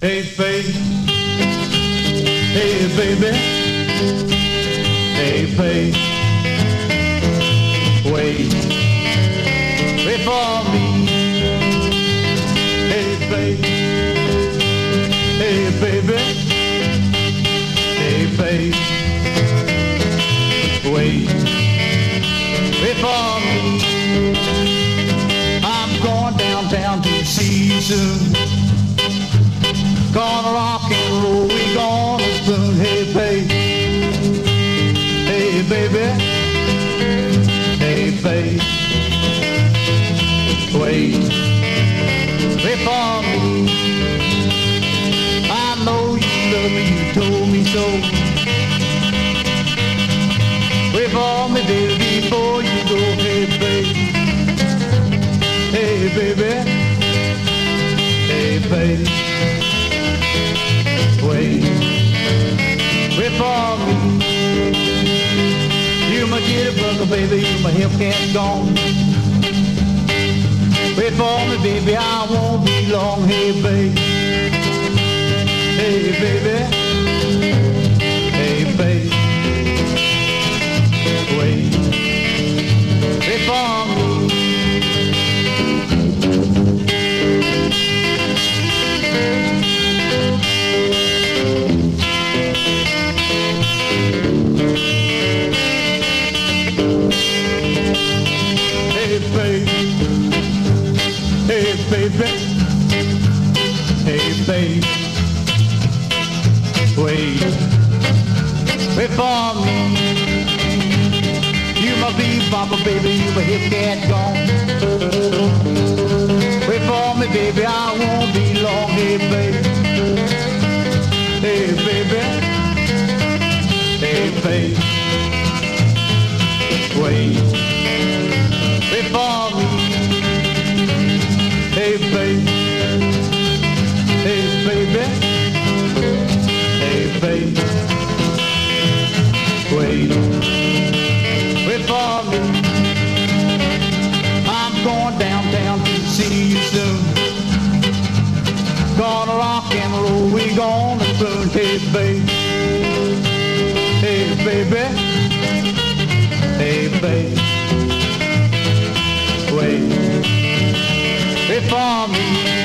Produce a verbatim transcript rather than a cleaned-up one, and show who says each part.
Speaker 1: Hey, baby. Hey, baby. Hey, baby. Wait. Wait for me. Hey, baby. Hey, baby. Hey, baby. Wait. Wait for me. I'm going downtown to see you soon. Gonna rock and roll, we gonna spoon. Hey, baby. Hey, baby. Hey, baby. Wait. Wait for me. I know you love me, you told me so. Wait for me, baby, before you go. Hey, baby. Hey, baby. Hey, baby. Wait, wait for me. You my jitterbug, baby, you my Hellcat gone. Wait for me, baby, I won't be long. Hey, baby. Hey, baby. Hey, baby. Wait, wait for me. Hey, baby. Hey, baby. Hey, baby. Wait. Wait for me. You my bebopper, baby. You my hip cat gone. Wait for me, baby. I won't be long. Hey, baby. Hey, baby. Hey, baby. Wait. Wait for me. Hey, baby. Hey, baby. Hey, baby. Wait. Wait for me. I'm going downtown to see you soon. Gonna rock and roll, we gonna spoon. Hey, baby. Hey, baby. Hey, baby. Wait. Wait for me.